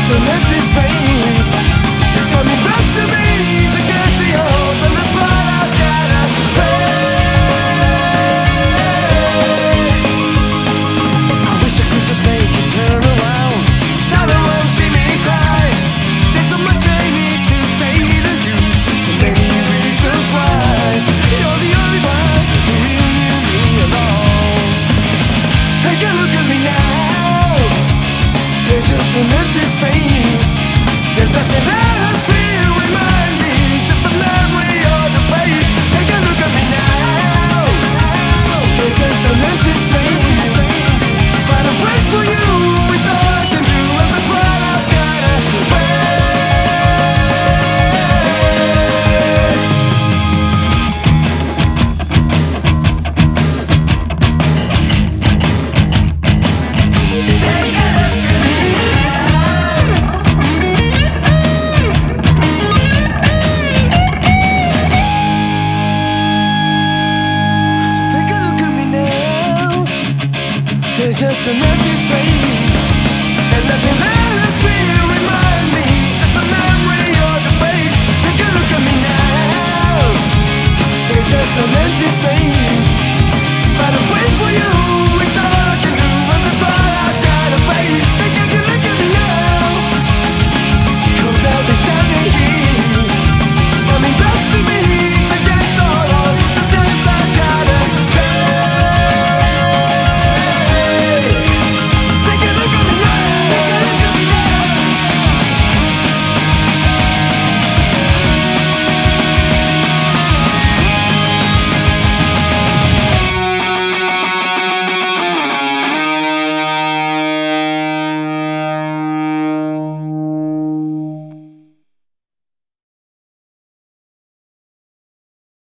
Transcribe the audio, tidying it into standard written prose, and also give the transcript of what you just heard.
an empty space. You're coming back to me to get the hope, and that's what I've gotta face. I wish I could just make you turn around. Darling, won't see me cry. There's so much I need to say to you, so many reasons why. You're the only one who really knew me alone. Take a look at me now. There's just an empty space. There's nothing left to remind me, just a memory of the face. Take a look at me now. There's just an empty space, but I'm wait for you is all I can do, and that's what I've gotta there's just an empty space. There's nothing left to remind me, just a memory of your face. Take a look at me now. There's just an empty space, but I'm waiting for you. It's all